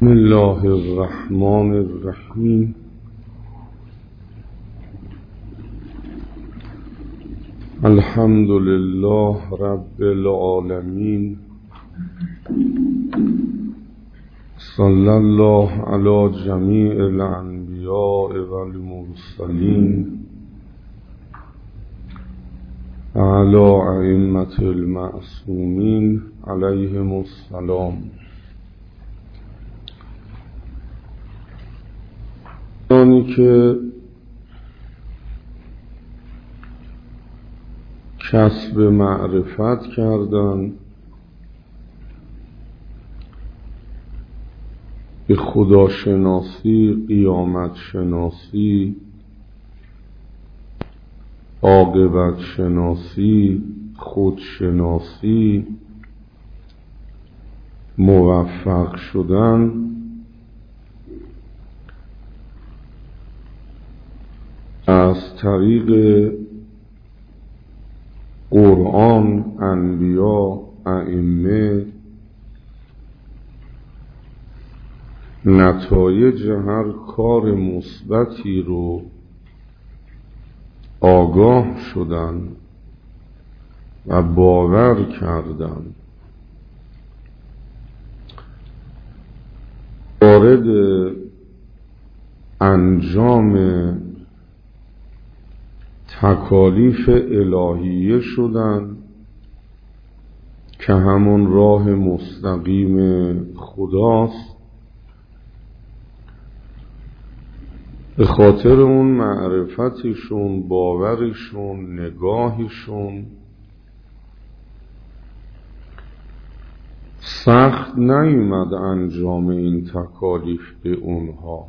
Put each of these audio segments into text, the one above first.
بسم الله الرحمن الرحیم. الحمد لله رب العالمین. صلی الله علی جمیع الانبیاء والمرسلین علی ائمة المعصومین علیهم السلام. آنی که کسب معرفت کردند، به خداشناسی، قیامت شناسی، عاقبت شناسی، خودشناسی موفق شدن، از طریق قرآن، انبیا، ائمه، نتایج هر کار مثبتی رو آگاه شدن و باور کردن. وارد انجام تکالیف الهیه شدن که همون راه مستقیم خداست. به خاطر اون معرفتشون، باورشون، نگاهشون سخت نیومد انجام این تکالیف به اونها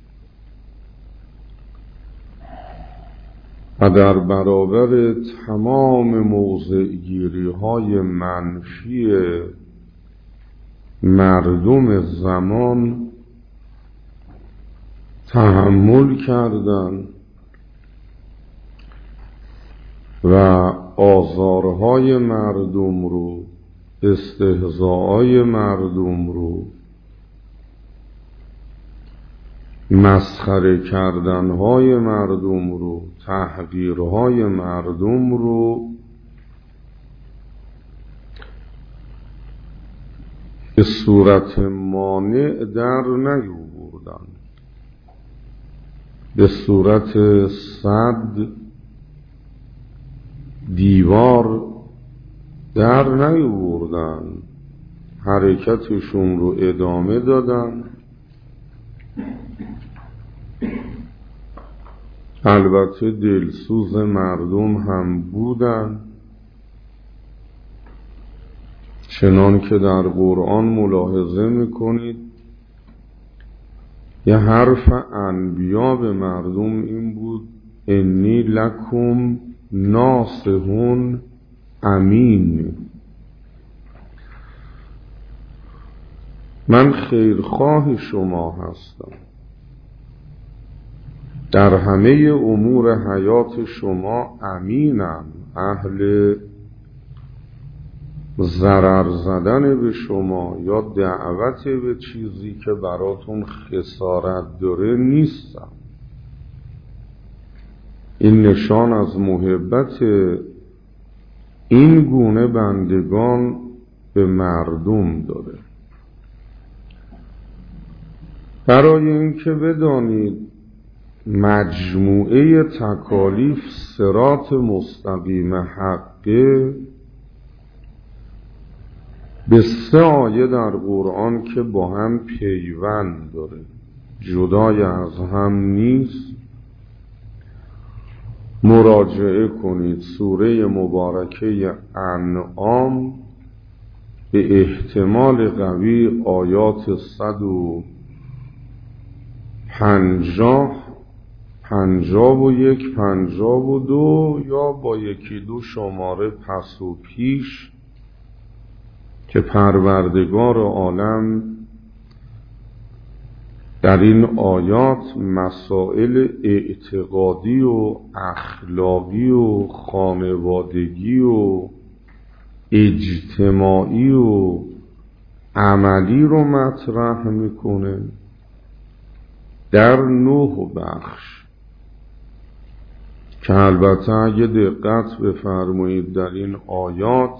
و در برابر تمام موضع‌گیری های منفی مردم زمان تحمل کردند و آزارهای مردم رو، استهزاءهای مردم رو، مسخره کردنهای مردم رو، تحقیرهای مردم رو به صورت مانع در نیاوردن، به صورت سد، دیوار در نیاوردن، حرکتشون رو ادامه دادن. البته دلسوز مردم هم بودن، چنان که در قرآن ملاحظه میکنید یه حرف انبیا به مردم این بود: انی لکم ناصحون امین. من خیرخواه شما هستم، در همه امور حیات شما امینم، اهل ضرر زدن به شما یا دعوت به چیزی که براتون خسارت داره نیستم. این نشان از محبت این گونه بندگان به مردم داره. برای اینکه بدانید مجموعه تکالیف صراط مستقیم حقه، به 3 آیه در قرآن که با هم پیوند داره، جدای از هم نیست، مراجعه کنید. سوره مبارکه انعام به احتمال قوی آیات 150، 51، 52 یا با 1-2 شماره پس و پیش که پروردگار عالم در این آیات مسائل اعتقادی و اخلاقی و خانوادگی و اجتماعی و عملی رو مطرح میکنه در 9 بخش که البته اگه دقت بفرمایید در این آیات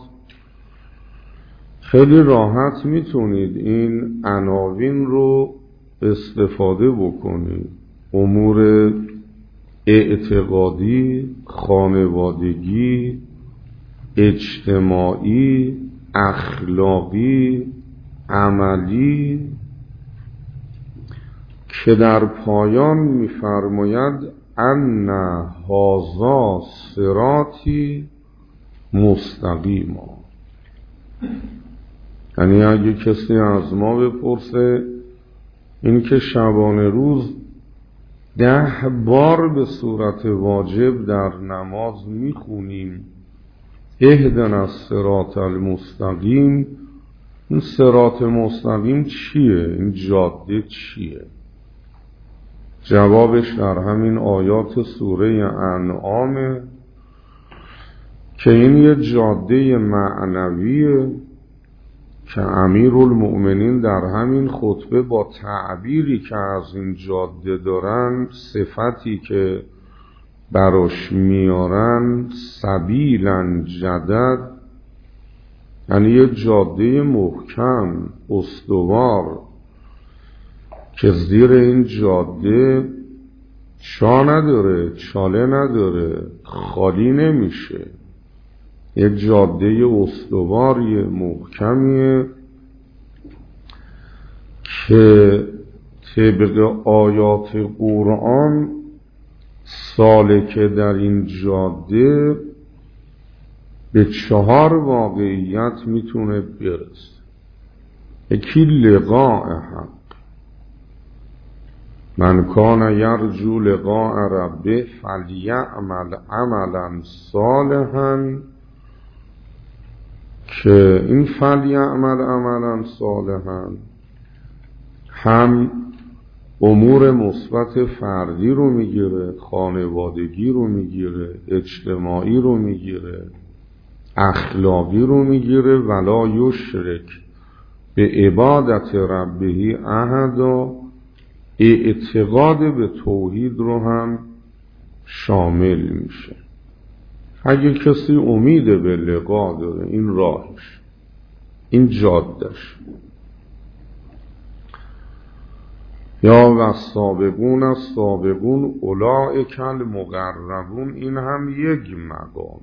خیلی راحت میتونید این عناوین رو استفاده بکنید: امور اعتقادی، خانوادگی، اجتماعی، اخلاقی، عملی، که در پایان می‌فرماید ان هذا صراطی مستقیما. یعنی اگه کسی از ما بپرسه این که شبانه روز 10 بار به صورت واجب در نماز میخونیم اهدنا الصراط المستقیم، این صراط مستقیم چیه؟ این جاده چیه؟ جوابش در همین آیات سوره انعامه که این یه جاده معنویه که امیرالمؤمنین در همین خطبه با تعبیری که از این جاده دارن، صفتی که براش میارن، سبیلا جدد، یعنی یه جاده محکم استوار که زیر این جاده چا نداره، چاله نداره، خالی نمیشه، یه جاده استواری محکمیه که طبق آیات قرآن سالک در این جاده به 4 واقعیت میتونه برسه. یکی لقاء حق، من کان یرجو لقاء ربه فلیعمل عملا صالحا، که این فلیعمل عملا صالحا هم امور مثبت فردی رو میگیره، خانوادگی رو میگیره، اجتماعی رو میگیره، اخلاقی رو میگیره، ولا یشرک به عبادت ربه احدا، اعتقاد به توحید رو هم شامل میشه. اگه کسی امید به لقا داره، این راهش، این جادش. یا و السابقون السابقون اولئک المقربون، این هم یک مقام.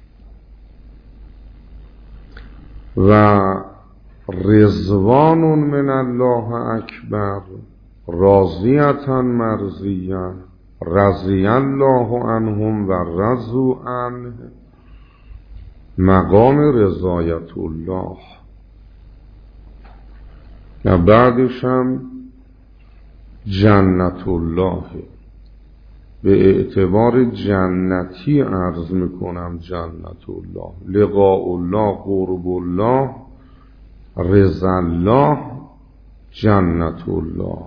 و رضوان من الله اکبر راضیة مرضیة رضی الله عنهم و رضوا عنه، مقام رضایت الله. و بعدش هم جنت الله، به اعتبار جنتی عرض میکنم جنت الله، لقاء الله، قرب الله، رضا الله، جنت الله.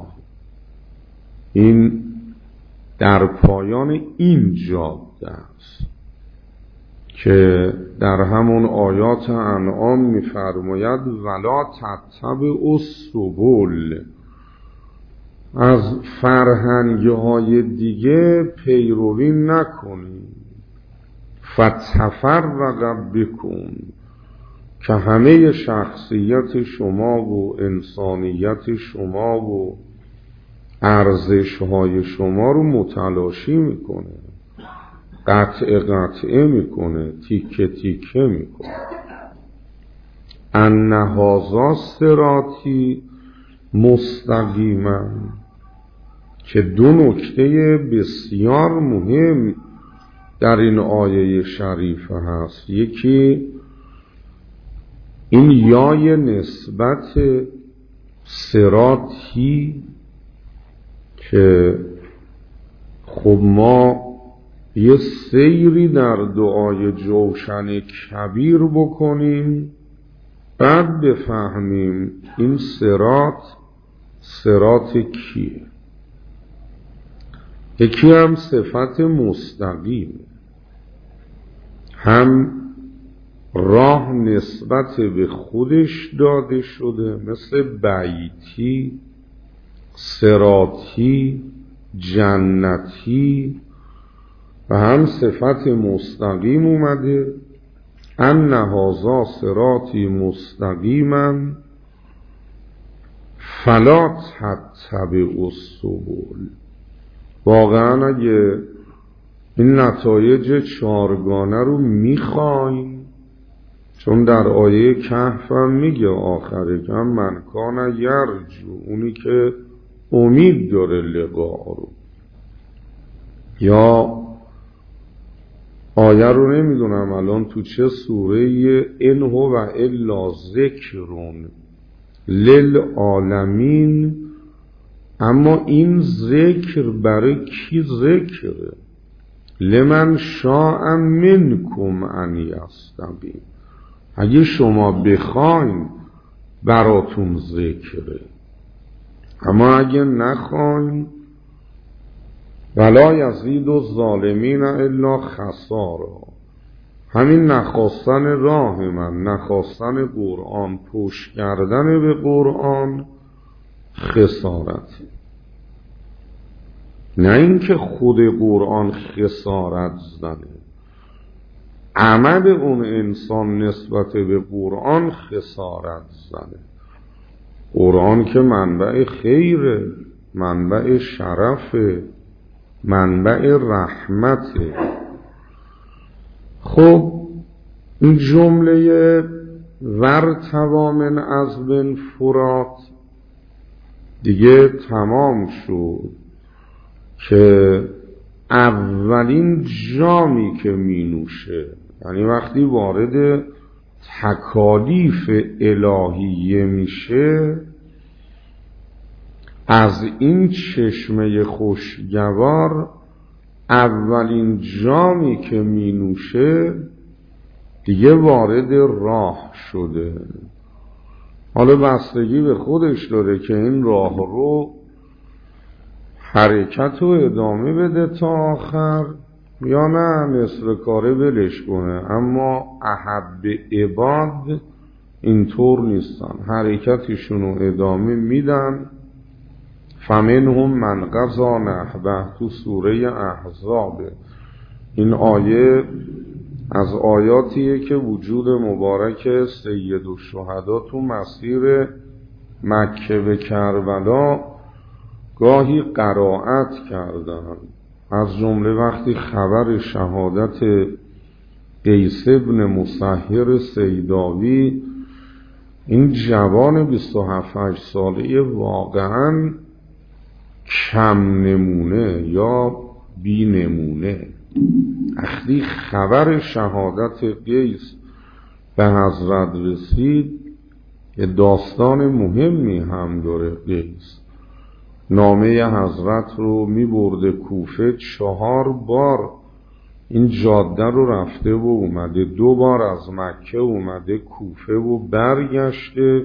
این در پایان این جاده است که در همون آیات انعام می‌فرماید ولا تتبعوا السبل، از فرهنگ‌های دیگه پیروی نکنید، فتفرق بکم، که همه شخصیت شما و انسانیت شما و ارزش‌های شما رو متلاشی میکنه، قطعه میکنه، تیکه تیکه میکنه. ان هذا صراطی مستقیما، که 2 نکته بسیار مهم در این آیه شریفه هست. یکی این یای نسبت صراطی که خب ما یه سیری در دعای جوشن کبیر بکنیم، بعد بفهمیم این صراط کیه. یکی هم صفت مستقیم، هم راه نسبت به خودش داده شده، مثل بیتی، صراطی، جنتی، و هم صفت مستقیم اومده، ان هذا صراطی مستقیما فلا تتبعوا السبل. واقعا اگه این نتایج چارگانه رو میخواین، چون در آیه کهف هم میگه آخر کم من کان یرجو، اونی که امید داره لقاء رو، یا آیه رو نمیدونم الان تو چه سوره، ان هو الا ذکرون للعالمین، اما این ذکر برای کی ذکره؟ لمن شاء منکم ان یستقیم، اگه شما بخواین براتون ذکره، اما اگه نخواین ولا یزید الظالمین الا خسارا. همین نخواستن راه من، نخواستن قرآن، پشت کردن به قرآن خسارتی، نه اینکه خود قرآن خسارت زنه، عمل اون انسان نسبت به قرآن خسارت زنه. قرآن که منبع خیره، منبع شرفه، منبع رحمته. خب این جمله ورتوا من عذب فرات دیگه تمام شد که اولین جامی که می نوشه، یعنی وقتی وارد تکالیف الهیه میشه، از این چشمه خوشگوار اولین جامی که می نوشه دیگه وارد راه شده. حالا بستگی به خودش داره که این راه رو حرکت رو ادامه بده تا آخر یا نه نصف کاره ولش کنه. اما احب عباد اینطور نیستن، حرکتشون رو ادامه میدن. فمنهم من قضا نحبه، تو سوره احزاب. این آیه از آیاتیه که وجود مبارک سید الشهدا تو مسیر مکه به کربلا گاهی قرائت کردن، از جمله وقتی خبر شهادت قیس ابن مسهر سیداوی، این جوان 27-8 ساله واقعا کم نمونه یا بی نمونه، وقتی خبر شهادت قیس به حضرت رسید، یه داستان مهمی هم داره. قیس نامه حضرت رو می برده کوفه، 4 بار این جاده رو رفته و اومده، 2 بار از مکه اومده کوفه و برگشته.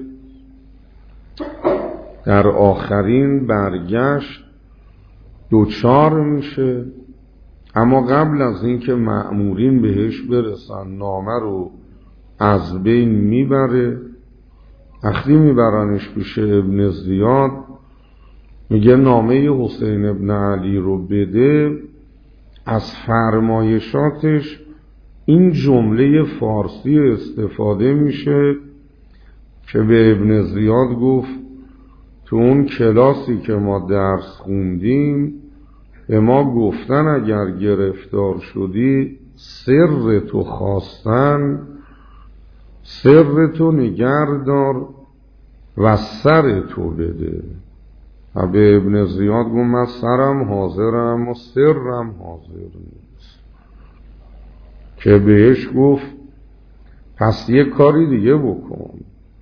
در آخرین برگشت دوچار میشه، اما قبل از اینکه مأمورین بهش برسن نامه رو از بین میبره. وقتی میبرنش پیش ابن زیاد میگه نامه حسین ابن علی رو بده. از فرمایشاتش این جمله فارسی استفاده میشه که به ابن زیاد گفت تو اون کلاسی که ما درس خوندیم به ما گفتن اگر گرفتار شدی سر تو خواستن، سر تو نگهدار و سر تو بده. و به ابن زیاد گفت من سرم حاضرم و سرم حاضر نیست. که بهش گفت پس یه کاری دیگه بکن،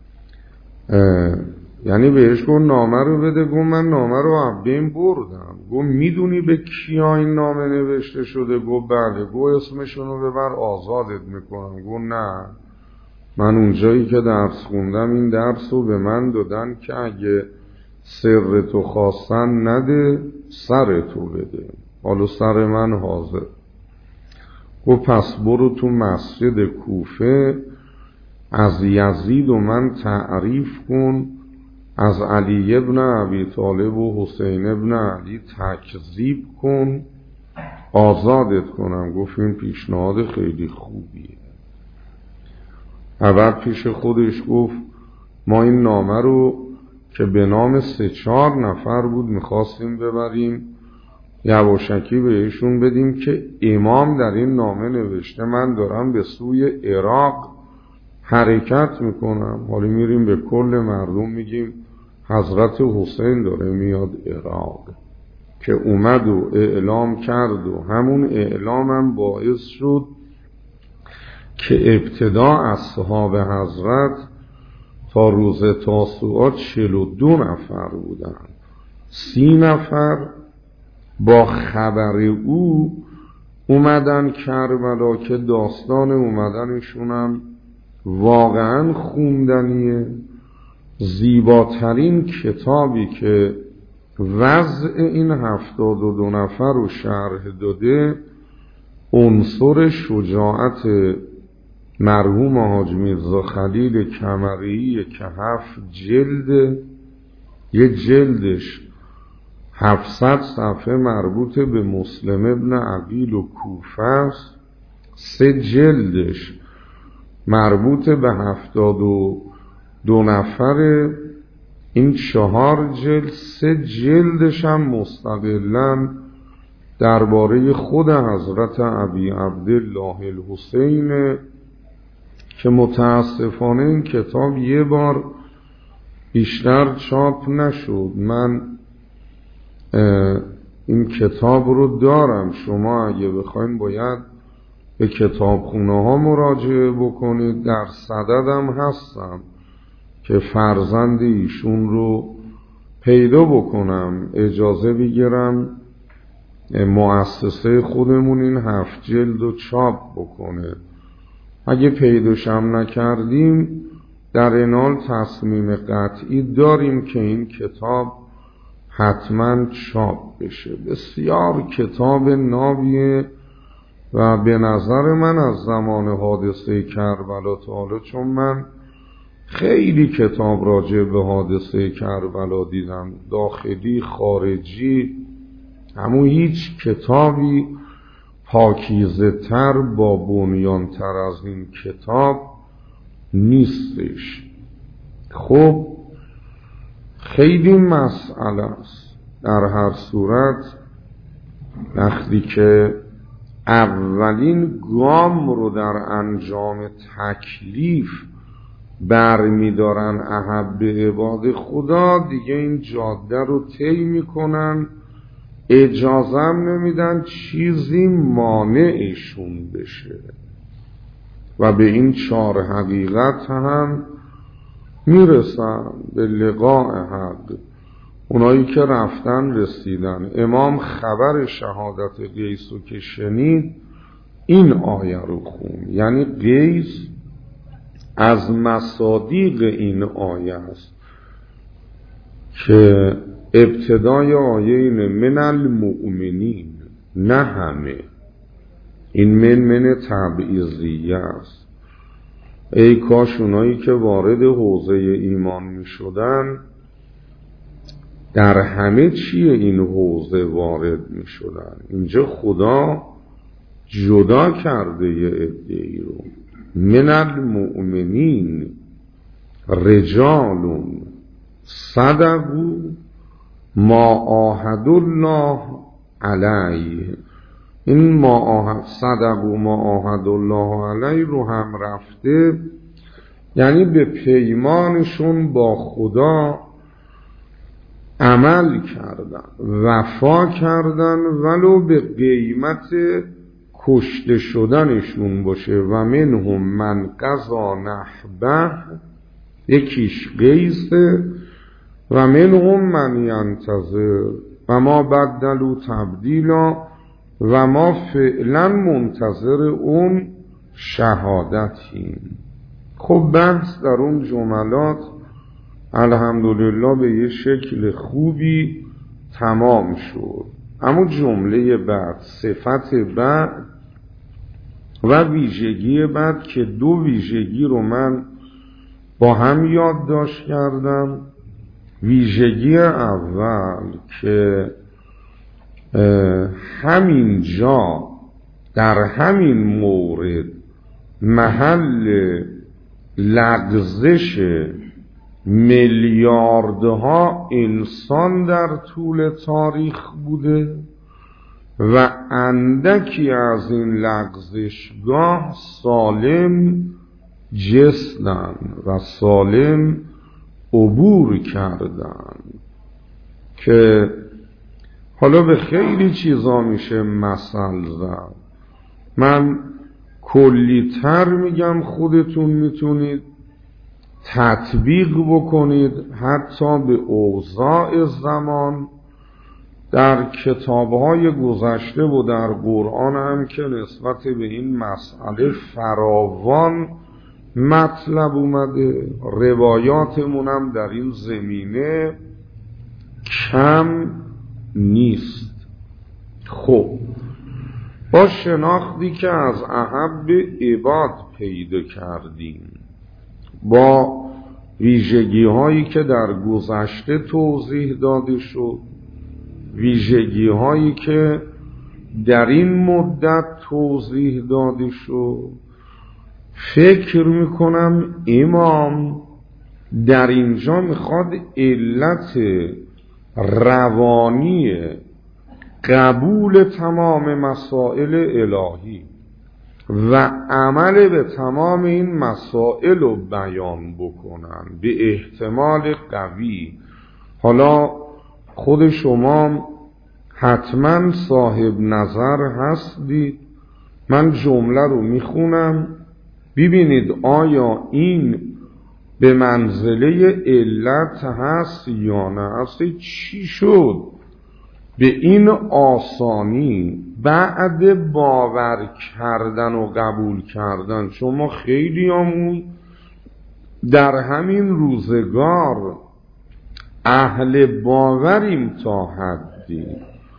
یعنی بهش گفت نامه رو بده. گفت من نامه رو عبدین بردم. گفت میدونی به کیا این نامه نوشته شده؟ گفت بله. گفت اسمشون رو ببر آزادت میکنم. گفت نه، من اونجایی که درس خوندم این درس رو به من دادن که اگه سر تو خواستن نده، سر تو بده. حالا سر من حاضر. و پس برو تو مسجد کوفه از یزید و من تعریف کن، از علی ابن ابی طالب و حسین ابن علی تکذیب کن، آزادت کنم. گفت این پیشنهاد خیلی خوبیه. بعد پیش خودش گفت ما این نامه رو که به نام 3-4 نفر بود میخواستیم ببریم یواشکی بهشون بدیم که امام در این نامه نوشته من دارم به سوی عراق حرکت میکنم. حالا میریم به کل مردم میگیم حضرت حسین داره میاد عراق، که اومد و اعلام کرد و همون اعلامم باعث شد که ابتدا اصحاب حضرت تا روز تاسوعا 42 نفر بودن. 30 نفر با خبر او اومدن کربلا که داستان اومدنشونم واقعا خوندنیه. زیباترین کتابی که وضع این 72 نفر رو شرح داده عنصر شجاعت مرحوم حاج میرزا خلیل کمریه که 7 جلد، یه جلدش 700 صفحه مربوط به مسلم ابن عقیل و کوفه است، 3 جلدش مربوط به 72 نفر، این 4 جلد، 3 جلدش هم مستقلاً درباره خود حضرت ابی عبدالله الحسین که متاسفانه این کتاب یه بار بیشتر چاپ نشد. من این کتاب رو دارم، شما اگه بخواین باید به کتابخونه ها مراجعه بکنید. در صددم هستم که فرزند ایشون رو پیدا بکنم، اجازه بگیرم مؤسسه خودمون این 7 جلد رو چاپ بکنه. اگه پیداشم نکردیم در این حال تصمیم قطعی داریم که این کتاب حتما چاپ بشه. بسیار کتاب نابیه و به نظر من از زمان حادثه کربلا تا حالا، چون من خیلی کتاب راجع به حادثه کربلا دیدم، داخلی خارجی، همون هیچ کتابی پاکیزه تر با بنیان تر از این کتاب نیستش. خب خیلی مسئله است. در هر صورت وقتی که اولین گام رو در انجام تکلیف برمیدارن احب عباد خدا، دیگه این جاده رو طی میکنن، اجازه هم نمیدن چیزی مانعشون بشه و به این 4 حقیقت هم میرسن، به لقاء حق. اونایی که رفتن رسیدن. امام خبر شهادت قیس رو که شنید این آیه رو خون، یعنی قیس از مصادیق این آیه است که ابتدای آیه اینه من المؤمنین، نه همه، این من تبعیضیه است. ای کاش اونایی که وارد حوزه ایمان می شدن در همه چیه این حوزه وارد می شدن. اینجا خدا جدا کرده یه عده‌ای رو. من المؤمنین رجال صدقوا ما عاهدوا الله علیه. این صدقوا ما عاهدوا الله علیه رو هم رفته، یعنی به پیمانشون با خدا عمل کردن، وفا کردن، ولو به قیمت کشته شدنشون باشه. و منهم من قضا نحبه، یکیش قیسه، و منهم من ینتظر و ما بدلوا تبدیلا و ما فعلا منتظر اون شهادتیم. خب بحث در اون جملات الحمدلله به یه شکل خوبی تمام شد. اما جمله بعد، صفت بعد، و ویژگی بعد که دو ویژگی رو من با هم یادداشت کردم. ویژگی اول که همین جا در همین مورد محل لغزش میلیاردها انسان در طول تاریخ بوده و اندکی از این لغزشگاه سالم جستن و سالم عبور کردن، که حالا به خیلی چیزا میشه مثل زد. من کلی تر میگم، خودتون میتونید تطبیق بکنید حتی به اوضاع زمان. در کتاب‌های گذشته و در قرآن هم که نسبت به این مسئله فراوان مطلب اومده، روایاتمون هم در این زمینه کم نیست. خب با شناختی که از احب عباد پیدا کردیم، با ویژگی هایی که در گذشته توضیح داده شد، ویژگی هایی که در این مدت توضیح داده شد، فکر میکنم امام در اینجا میخواد علت روانی قبول تمام مسائل الهی و عمل به تمام این مسائل رو بیان بکنن به احتمال قوی. حالا خود شما حتما صاحب نظر هستید، من جمله رو میخونم ببینید آیا این به منزله علت هست یا نه. اصلا چی شد به این آسانی بعد باور کردن و قبول کردن؟ شما خیلی همون در همین روزگار اهل باوریم تا حدی،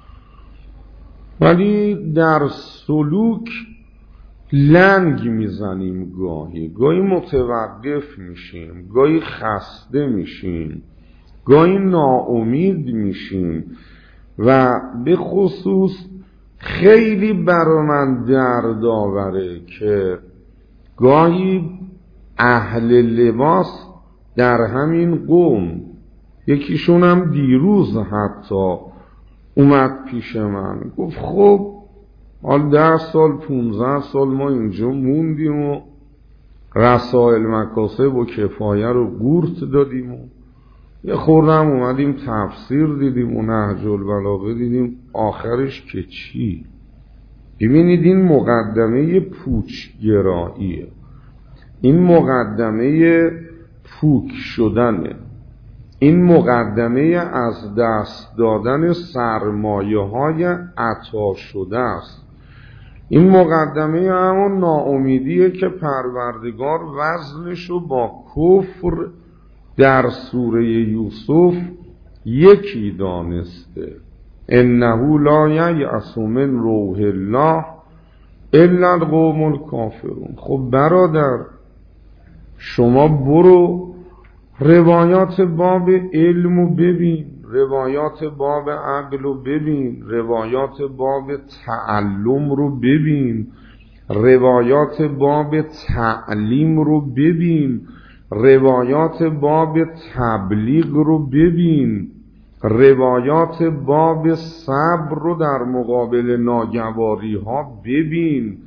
ولی در سلوک لنگ میزنیم، گاهی متوقف میشیم، گاهی خسته میشیم، گاهی ناامید میشیم و به خصوص خیلی برا من دردآوره که گاهی اهل لباس در همین قوم، یکیشون هم دیروز حتی اومد پیش من گفت خب حال 10 سال 15 سال ما اینجا موندیم و رسائل مکاسب و کفایه رو گورت دادیم و یه خوردم اومدیم تفسیر دیدیم و نهج البلاغه دیدیم، آخرش که چی؟ ببینید این مقدمه پوچگراییه، این مقدمه پوک شدنه، این مقدمه از دست دادن سرمایه های عطا شده است. این مقدمه همون ناامیدیه که پروردگار وزنشو با کفر در سوره یوسف یکی دانسته. انه لا ییأس من روح الله الا القوم الکافرون. خب برادر شما برو روایات باب علمو ببین، روایات باب عقلو ببین، روایات باب تعلم رو ببین، روایات باب تعلیم رو ببین، روایات باب تبلیغ رو ببین، روایات باب صبر رو در مقابل ناگواری ها ببین،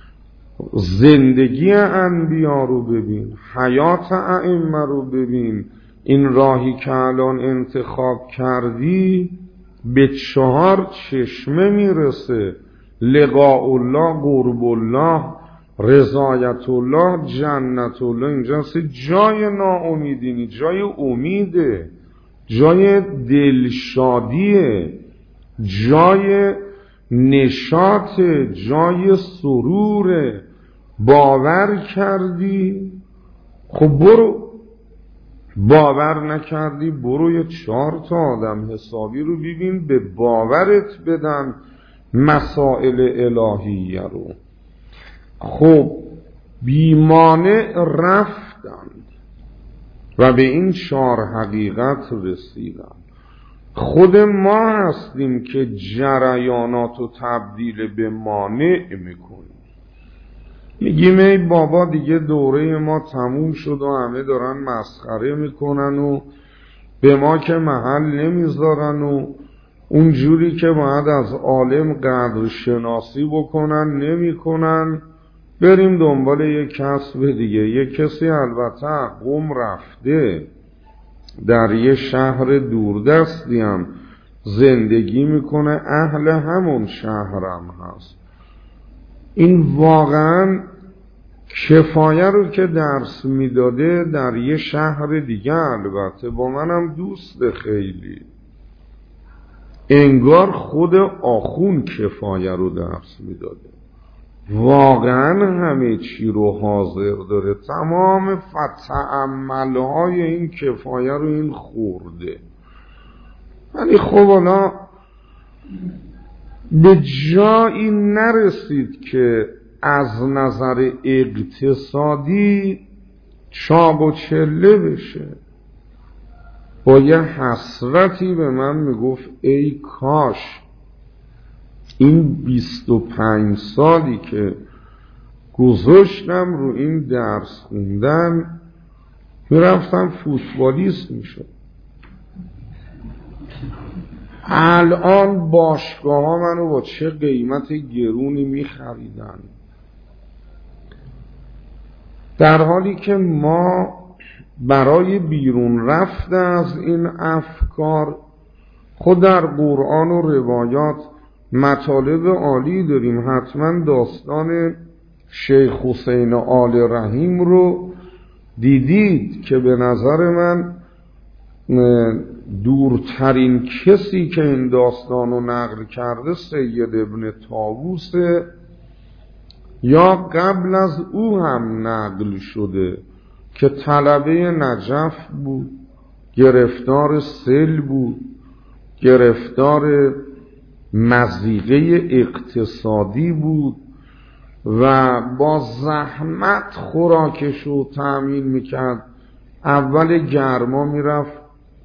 زندگی انبیا رو ببین، حیات ائمه رو ببین. این راهی که الان انتخاب کردی به 4 چشمه میرسه: لقاء الله، قرب الله، رضایت الله، جنت الله. اینجاست جای ناامیدی نیست، جای امیده، جای دلشادیه، جای نشاط، جای سروره. باور کردی؟ خب برو. باور نکردی برو یه 4 تا آدم حسابی رو ببین به باورت بدن مسائل الهیه رو. خب بیمانع رفتند و به این 4 حقیقت رسیدند. خود ما هستیم که جریانات و تبدیل به مانع میکنیم. میگیم ای بابا دیگه دوره ما تموم شد و همه دارن مسخره میکنن و به ما که محل نمیذارن و اونجوری که باید از عالم قدر شناسی بکنن نمیکنن، بریم دنبال یک کسب دیگه. یک کسی البته قم رفته در یه شهر دوردستی هم زندگی میکنه، اهل همون شهرم هست، این واقعا کفایه رو که درس میداده در یه شهر دیگه، البته با منم دوست خیلی، انگار خود آخون کفایه رو درس میداده، واقعا همه چی رو حاضر داره، تمام فتعملهای این کفایه رو این خورده. ولی خب حالا به جایی نرسید که از نظر اقتصادی چاق و چله بشه. با یه حسرتی به من میگفت ای کاش این 25 سالی که گذاشتم رو این درس خوندن میرفتم فوتبالیست میشد. الان باشگاه ها منو با چه قیمت گرونی میخریدن، در حالی که ما برای بیرون رفته از این افکار خود در قرآن و روایات مطالب عالی داریم. حتما داستان شیخ حسین آل رحیم رو دیدید که به نظر من دورترین کسی که این داستان رو نقل کرده سید ابن طاووسه، یا قبل از او هم نقل شده که طلبه نجف بود، گرفتار سیل بود، گرفتار مضیقه اقتصادی بود و با زحمت خوراکش رو تأمین میکرد. اول گرما میرفت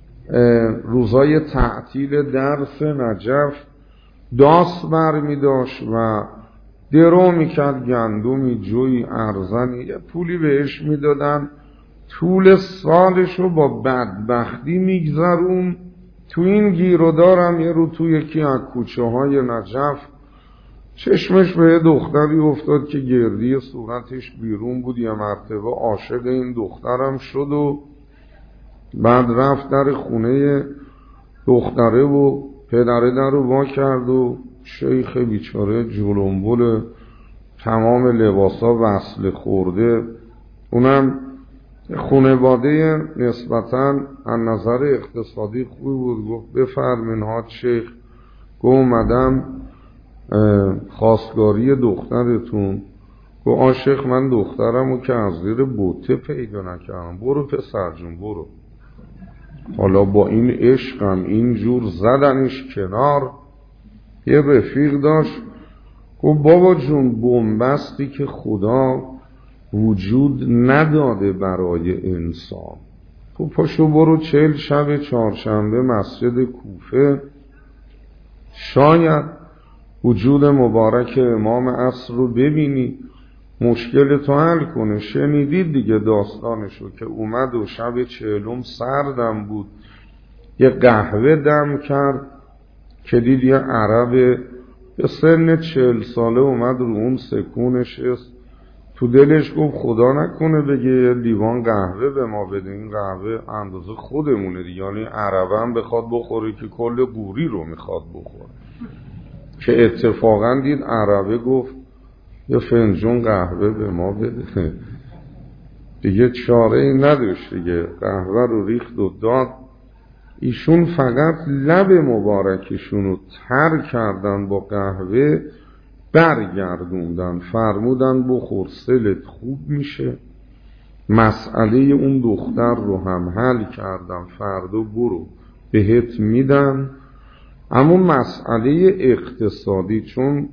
روزای تعطیل درس نجف داس بر میداشت و درو میکرد گندمی جوی ارزنی، یه پولی بهش میدادن، طول سالشو با بدبختی میگذرون. تو این گیرودارم یه رو تو یکی از کوچه های نجف چشمش به یه دختری افتاد که گردی صورتش بیرون بود، یه مرتبه عاشق این دخترم شد و بعد رفت در خونه دختره و پدره در رو وا کرد و شیخ بیچاره جلنبل تمام لباسا وصل خورده، اونم خانواده نسبتاً از نظر اقتصادی خوبی بود، گفت بفرمین حاج شیخ، گفت اومدم خواستگاری دخترتون. گفت عاشق من دخترمو که از زیر بوته پیدا نکردم. برو پسر جون برو. حالا با این عشقم اینجور زدنش کنار. یه رفیق داشت گفت بابا جون بنبستی که خدا وجود نداده برای انسان، تو پاشو برو 40 شب چهارشنبه مسجد کوفه، شاید وجود مبارک امام عصر رو ببینی مشکل تو حل کنه. شنیدید دیگه داستانشو که اومد و شب 40 سردم بود، یه قهوه دم کرد که دید یه عرب به سن 40 ساله اومد رو اون سکونش است، تو دلش گفت خدا نکنه بگه یه لیوان قهوه به ما بده، این قهوه اندازه خودمونه دیگه، یعنی عربه هم بخواد بخوره که کل قوری رو میخواد بخوره. که اتفاقا دید عربه گفت یه فنجون قهوه به ما بده، دیگه چاره ای نداشت دیگه، قهوه رو ریخت و داد. ایشون فقط لب مبارکشون رو تر کردن با قهوه، برگردوندن، فرمودن بخور سلت خوب میشه. مسئله اون دختر رو هم حل کردن، فردا برو بهت میدن. اما مسئله اقتصادی، چون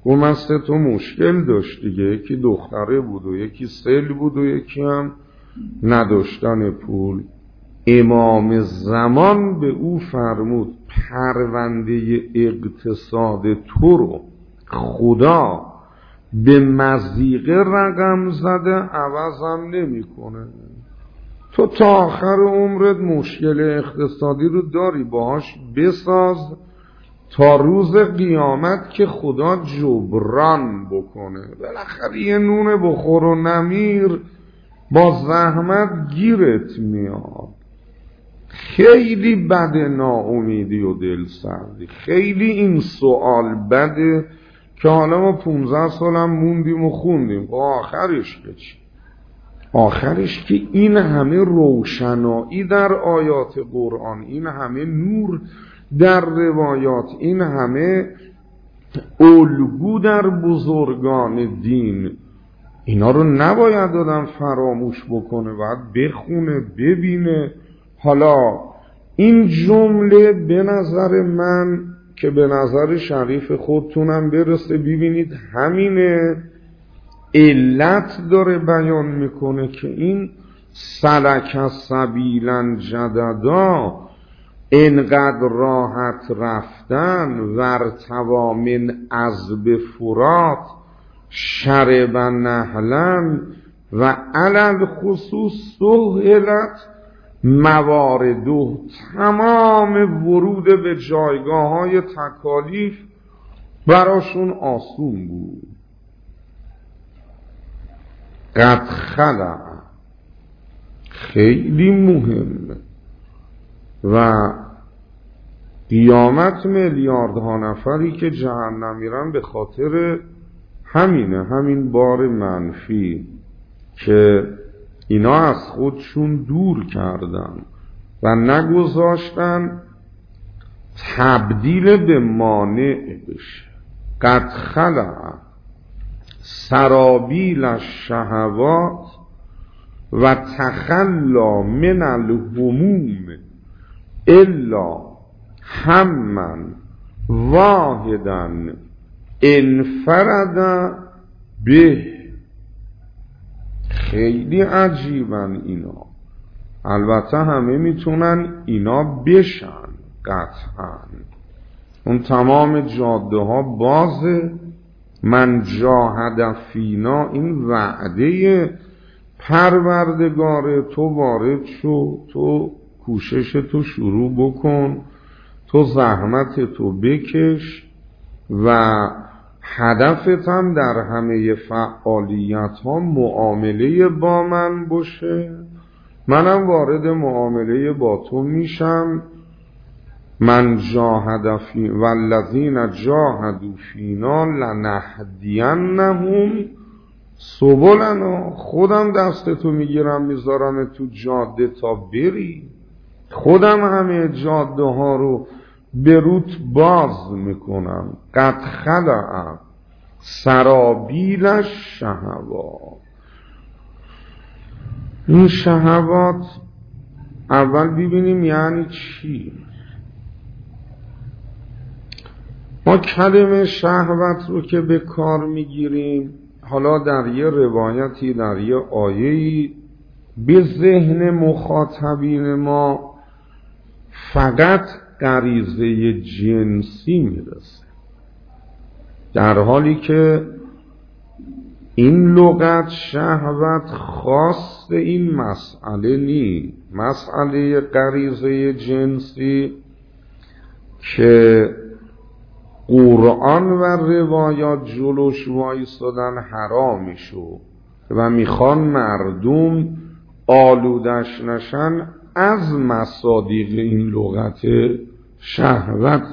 گفت من 3 تا مشکل داشت دیگه، یکی دختره بود و یکی سیل بود و یکی هم نداشتن پول. امام زمان به او فرمود پرونده اقتصاد تو رو خدا به مضیقه رقم زده عوضم نمی کنه. تو تا آخر عمرت مشکل اقتصادی رو داری، باهاش بساز تا روز قیامت که خدا جبران بکنه. بالاخره یه نون بخور و نمیر با زحمت گیرت میاد. خیلی بده ناامیدی و دل سردی، خیلی این سوال بده که حالا ما 15 سالم موندیم و خوندیم، با آخرش که چی؟ آخرش که این همه روشنایی در آیات قرآن، این همه نور در روایات، این همه الگو در بزرگان دین، اینا رو نباید آدم فراموش بکنه، باید بخونه ببینه. حالا این جمله به نظر من که به نظر شریف خودتونم برسه، ببینید همینه علت داره بیان میکنه که این سلک سبیلا جددا، اینقدر راحت رفتن، ورتوا من عذب فرات شرب نهلن و علل خصوص سهلت مواردو، تمام ورود به جایگاه های تکالیف براشون آسون بود. قد خلع خیلی مهمه و قیامت میلیاردها نفری که جهنم میرن به خاطر همینه، همین بار منفی که اینا از خودشون دور کردن و نگذاشتن تبدیل به مانع بشه. قد خلع سرابیل الشهوات و تخلا من الهموم الا همًا واحداً انفرد به. خیلی عجیبن اینا، البته همه میتونن اینا بشن قطعاً. اون تمام جاده ها بازه، من جاهد فینا، این وعده پروردگار تو وارد شو، تو کوشش تو شروع بکن، تو زحمت تو بکش و هدفت هم در همه فعالیت ها معامله با من باشه، منم وارد معامله با تو میشم. من جاهد فی والذین جاهدوا فینا لنهدینهم سبلنا، خودم دستتو میگیرم میذارم تو جاده تا بری، خودم همه جاده ها رو به روت باز میکنم. قد خلع سرابیل الشهوات. این شهوات اول ببینیم یعنی چی. ما کلمه شهوت رو که به کار میگیریم، حالا در یه روایتی، در یه آیه‌ای به ذهن مخاطبین ما فقط غریزه جنسی میرسه، در حالی که این لغت شهوت خاص این مسئله نیست. مسئله غریزه جنسی که قرآن و روایات جلوش وایستادن حرامیشو و میخوان مردم آلودش نشن از مصادیق این لغت شهوت.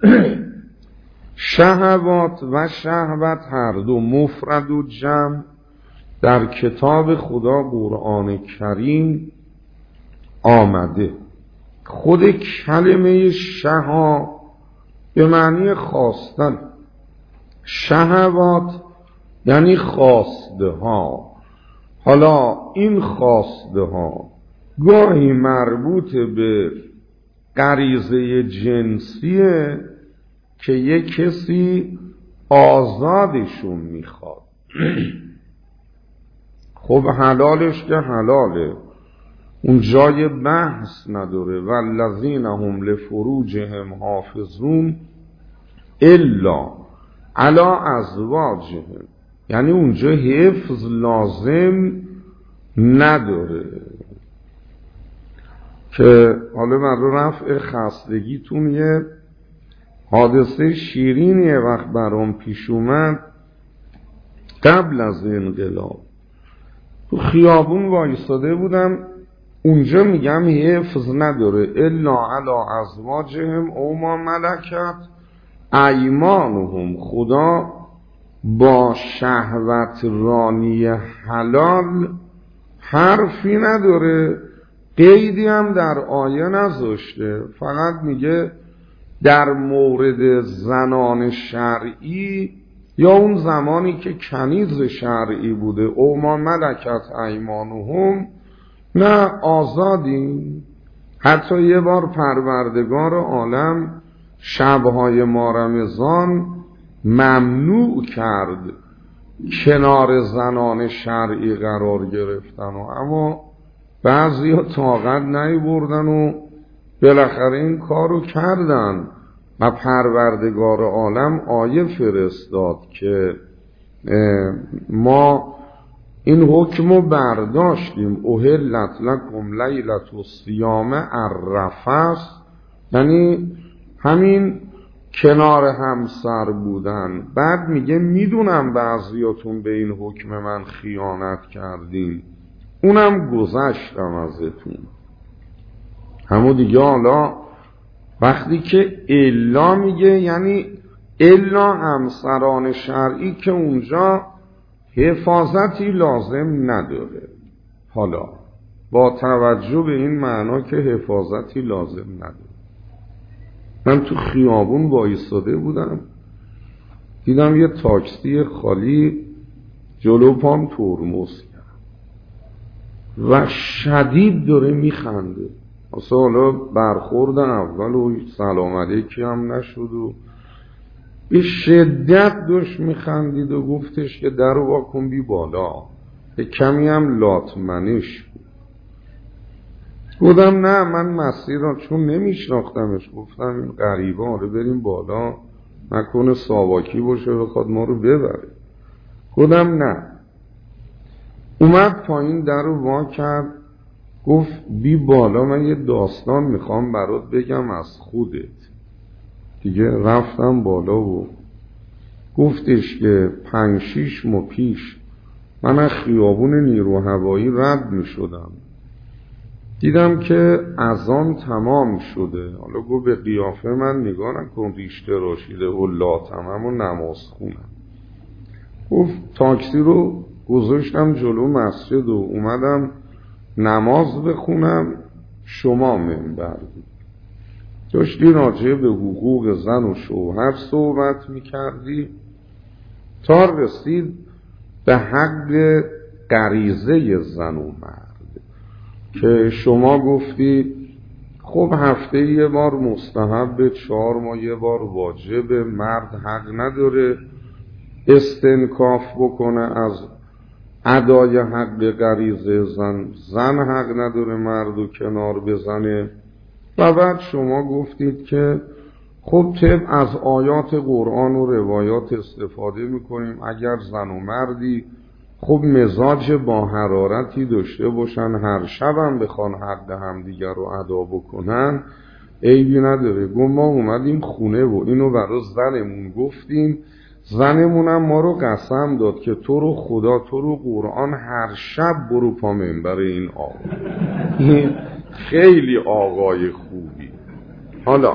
شهوات و شهوت هر دو مفرد و جمع در کتاب خدا قرآن کریم آمده. خود کلمه شها به معنی خواستن، شهوات یعنی خواسته ها. حالا این خواسته ها گاهی مربوط به غریزه جنسیه که یک کسی آزادشون میخواد. خب حلالش که حلاله، اون جای بحث نداره. والذین هم لفروجهم حافظون الا علی ازواجهم، یعنی اونجا حفظ لازم نداره. که حالا برای رفع خستگیتون یه حادثه شیرینی وقت برام پیش اومد. قبل از انقلاب تو خیابون وایساده بودم، اونجا میگم حفظ نداره الا علی ازواجهم او ما ملکت ایمانهم، خدا با شهوت رانی حلال حرفی نداره، قیدی هم در آیه نذاشته، فقط میگه در مورد زنان شرعی یا اون زمانی که کنیز شرعی بوده او ما ملکت ایمانهم، نه آزادیم. حتی یه بار پروردگار عالم شبهای ما رمضان ممنوع کرد کنار زنان شرعی قرار گرفتن، اما بعضی ها طاقت نیاوردن و بالاخره این کارو کردن و پروردگار عالم آیه فرستاد که ما این حکمو برداشتیم، احلت لکم لیلة الصیام الرفث، یعنی همین کنار همسر بودن. بعد میگه میدونم بعضیاتون به این حکم من خیانت کردین، اونم گذشتم ازتون. همون دیگه حالا وقتی که الا میگه یعنی الا همسران شرعی که اونجا حفاظتی لازم نداره. حالا با توجه به این معنا که حفاظتی لازم نداره، من تو خیابون وایساده بودم، دیدم یه تاکسی خالی جلو پام ترمز کرد و شدید داره میخنده. اصلا حالا برخورد اول و سلام علیکی هم نشد و به شدت داشت میخندید و گفتش که در واکن بی بالا، به کمی هم لاتمنش بود. گفتم نه من مسیر را چون نمیشناختمش، گفتم این غریبه آره بریم بالا، نکنه ساواکی باشه بخواد ما رو ببره. گفتم نه. اومد پایین در رو وا کرد، گفت بی بالا من یه داستان میخوام برات بگم از خودت. دیگه رفتم بالا و گفتش که 5-6 ماه پیش من از خیابون نیرو هوایی رد میشدم، دیدم که اذان تمام شده. حالا گفت به قیافه من نگاه نکن، ریشته راشیده و لاتمم و نماز خونم. گفت تاکسی رو گذاشتم جلو مسجد و اومدم نماز بخونم، شما منبر بود، داشتی راجع به حقوق زن و شوهر صحبت میکردی تا رسید به حق غریزه زن و مرد که شما گفتی خب هفته یه بار مستحب، 4 ماه یه بار واجب، مرد حق نداره استنکاف بکنه از ادای حق غریزه زن، زن حق نداره مرد رو کنار بزنه. و بعد شما گفتید که خب طبق از آیات قرآن و روایات استفاده میکنیم، اگر زن و مردی خب مزاج با حرارتی داشته باشن، هر شب هم بخوان حق همدیگر رو ادا بکنن، عیبی نداره. گفت ما اومدیم خونه و اینو برای زنمون گفتیم، زنمونم ما رو قسم داد که تو رو خدا تو رو قرآن هر شب برو پا منبر این آقا. خیلی آقای خوبی. حالا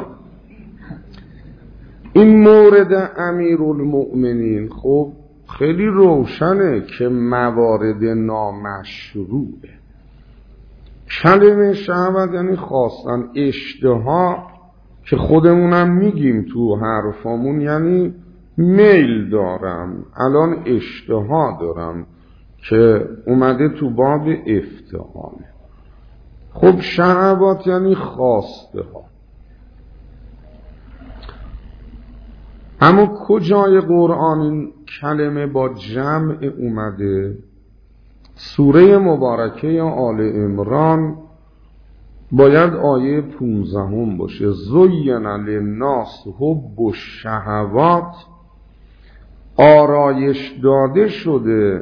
این مورد امیرالمؤمنین خب خیلی روشنه که موارد نامشروعه. کلمه شهوت یعنی خواستن، اشتها که خودمونم میگیم تو حرفامون، یعنی میل دارم، الان اشتها دارم که اومده تو باب افتعال. خب شهوات یعنی خواسته ها. اما کجای قرآن این کلمه با جمع اومده؟ سوره مبارکه آل عمران باید آیه 15 باشه. زین للناس حب الشهوات، آرایش داده شده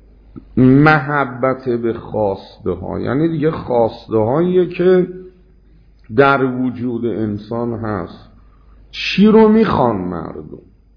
محبت به خواسته ها، یعنی دیگه خواسته هایی که در وجود انسان هست. چی رو میخوان مردم؟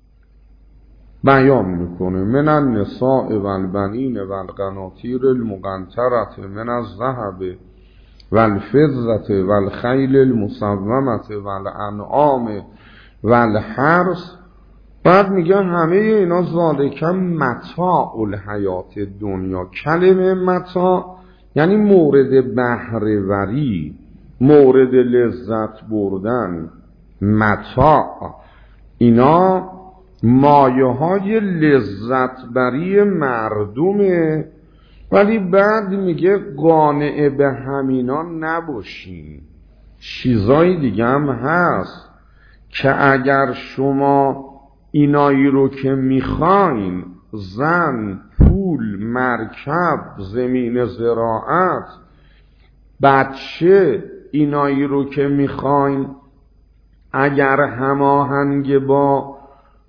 بیان میکنه من النساء والبنین والقناطیر المقنطرة من الذهب والفضة والخیل المسومة والانعام والحرث. بعد میگه همه اینا ذالک متاع الحیات دنیا. کلمه متاع یعنی مورد بهره وری، مورد لذت بردن. متاع اینا مایه های لذت بری مردمه، ولی بعد میگه قانع به همینا نباشین، چیزای دیگه هم هست که اگر شما اینایی رو که میخواین، زن، پول، مرکب، زمین زراعت، بچه، اینایی رو که میخواین اگر هماهنگ با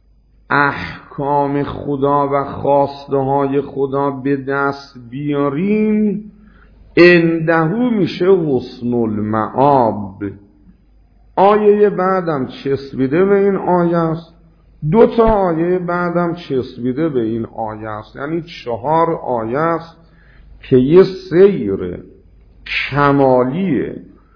احکام خدا و خواسته های خدا به دست بیارین، اندهو میشه حسن المآب. آیه بعدم چسبیده به این آیه است، 2 آیه بعدم چسبیده به این آیه است، یعنی 4 آیه است که یه سیر کمالی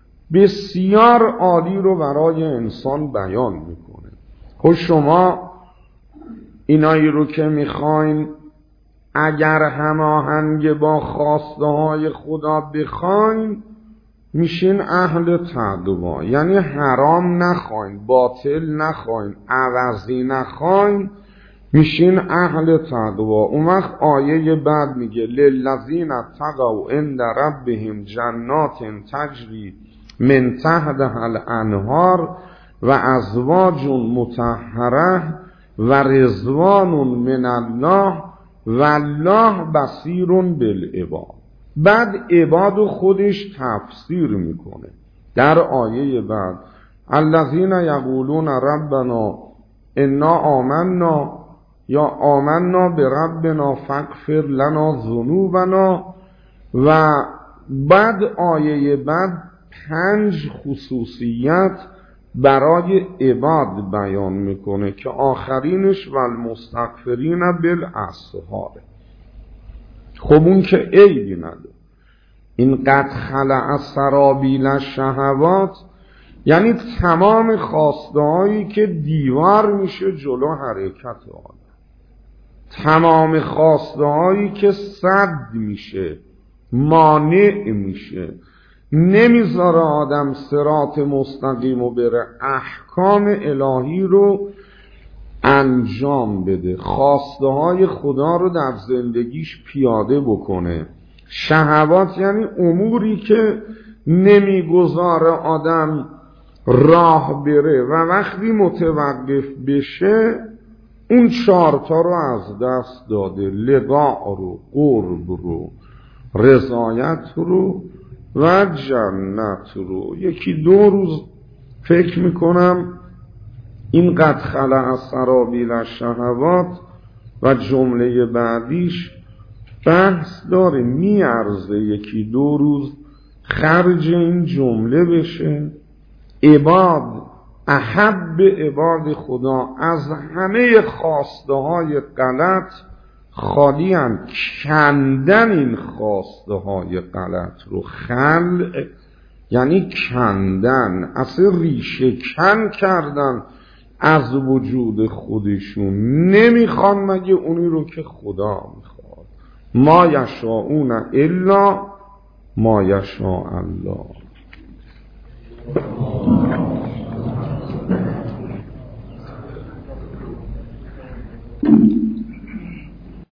بسیار عالی رو برای انسان بیان میکنه. خب شما اینایی رو که میخواین اگر هماهنگ با خواسته های خدا بخواین، میشین اهل تقوا، یعنی حرام نخواین، باطل نخواین، عوضی نخواین، میشین اهل تقوا. اون وقت آیه بعد میگه للذین اتقوا عند ربهم جنات تجری من تحتها الانهار و ازواج مطهره و رضوان من الله والله بصیر بالعباد. بعد عباد خودش تفسیر میکنه در آیه بعد الذین یقولون ربنا انا آمنا یا آمنا بربنا فاغفر لنا ذنوبنا. و بعد آیه بعد 5 خصوصیت برای عباد بیان میکنه که آخرینش والمستغفرین بالاسحار. خب اون که عیبی نداره. این قد خلع سرابیل الشهوات یعنی تمام خواسته هایی که دیوار میشه جلو حرکت آدم، تمام خواسته هایی که سد میشه، مانع میشه، نمیذاره آدم صراط مستقیم و بره، احکام الهی رو انجام بده، خواسته های خدا رو در زندگیش پیاده بکنه. شهوات یعنی اموری که نمیگذاره آدم راه بره و وقتی متوقف بشه اون 4 رو از دست داده، لقاء رو، قرب رو، رضایت رو و جنت رو. 1-2 روز فکر میکنم این قد خلع سرابیل الشهوات و جمله بعدیش بحث داره، میارزه 1-2 روز خرج این جمله بشه. عباد احب عباد خدا از همه خواسته های غلط خالی هم کندن این خواسته های غلط رو. خلع یعنی کندن، اصلا ریشه کن کردن از وجود خودشون، نمیخوان مگه اونی رو که خدا میخواد. ما یشاءون الا ما یشاء الله.